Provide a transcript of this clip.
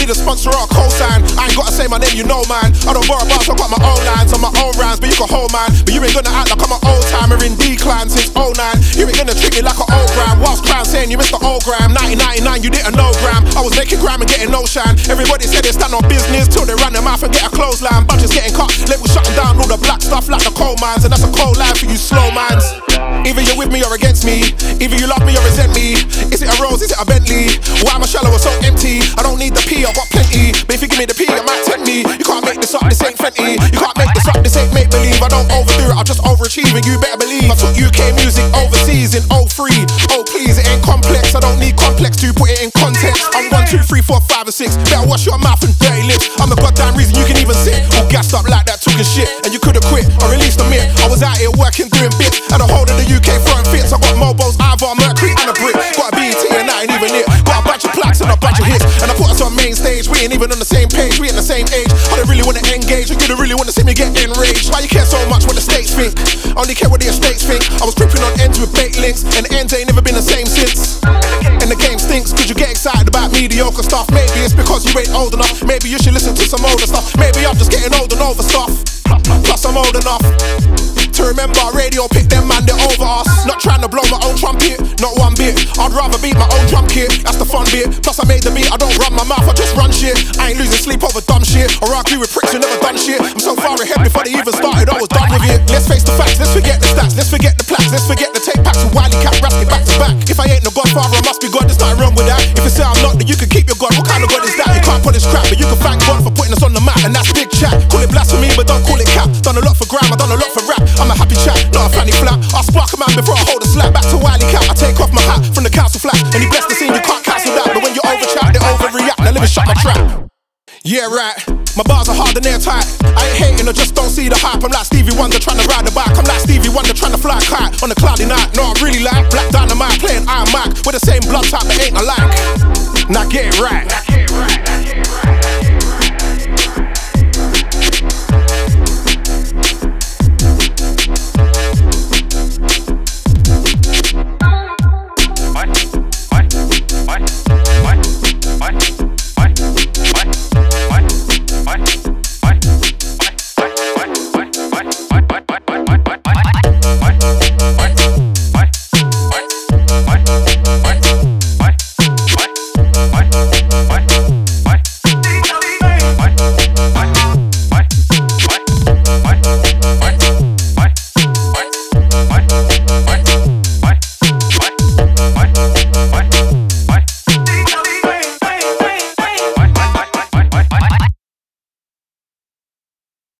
need a sponsor or a cosign. I ain't gotta say my name, you know man. I don't borrow bars, I got my own lines on my own rhymes, but you can hold man. But you ain't gonna act like I'm an old timer in decline since 09. You ain't gonna treat me like an old gram. Whilst crown saying you missed the old gram. 1999, you didn't know gram. I was making gram and getting no shine. Everybody said they stand on business till they run their mouth and get a clothesline. Bunches getting cut, labels shutting down all the black stuff like the coal mines, and that's a cold line for you slow minds. Either you're with me or against me. Either you love me or resent me. Is it a Rose, is it a Bentley? Why am I shallow or so empty? I don't need the P, I got plenty. But if you give me the P, I might tempt me. You can't make this up, this ain't Fenty. You can't make this up, this ain't make believe. I don't overdo it, I just overachieve, and you better believe I took UK music overseas in 03. Oh please, it ain't complex, I don't need complex to put it in context. I'm 1, 2, 3, 4, 5 and 6. Better wash your mouth and dirty lips. I'm the goddamn reason you can even sit all gassed up like that talking shit. And you could've quit or released a myth. I was out here working, doing bits. Had a hold of the UK throwing fits. I got Mobos, Ivar, Mercury and a brick. Got a BET and that ain't even it. Got a bunch of plaques and a bunch of hits. And I put us on main stage. We ain't even on the same page, we ain't the same age. I don't really wanna engage, you didn't really wanna see me get enraged. Why you care so much what the states think? I only care what the estates think. I was tripping on ends with bait links, and the ends ain't never been the same since. And the game stinks, could you get excited about mediocre stuff? Maybe it's because you ain't old enough. Maybe you should listen to some older stuff. Maybe I'm just getting old and over stuff. Plus I'm old enough to remember radio pick them man, they're over us. Not trying to blow my own trumpet, not one bit. I'd rather beat my own drum kit, that's the fun bit. Plus I made the beat, I don't run my mouth, I just run shit. I ain't losing sleep over dumb shit, or argue with pricks who never done shit. I'm so far ahead before they even started, I was done with it. Let's face the facts, let's forget the stats, let's forget the plaques, let's forget the tape packs with Wiley Cap, Rasky back to back. If I ain't no godfather, I must be God, there's nothing wrong with that. If you say I'm not, then you can keep your God. What kind of God is that? You can't put this crap, but you can thank God for putting us on the map, and that's big chat. Call it blasphemy, but don't call it cap. Done a lot for gram, I done a lot for rap. I'm a happy chap, not a fanny flap. I'll spark a man before I hold a slap. Back to Wiley Cap, I take off my hat from the council flat. And he blessed the scene, you can't cancel that. But when you over chat, they overreact. Now let me shut my trap. Yeah, right. My bars are hard and airtight. I ain't hating, I just don't see the hype. I'm like Stevie Wonder trying to ride the bike. I'm like Stevie Wonder trying to fly a kite on a cloudy night. No, I'm really like Black Dynamite playing Iron Mike. We're the same blood type, but ain't alike. Now get it right.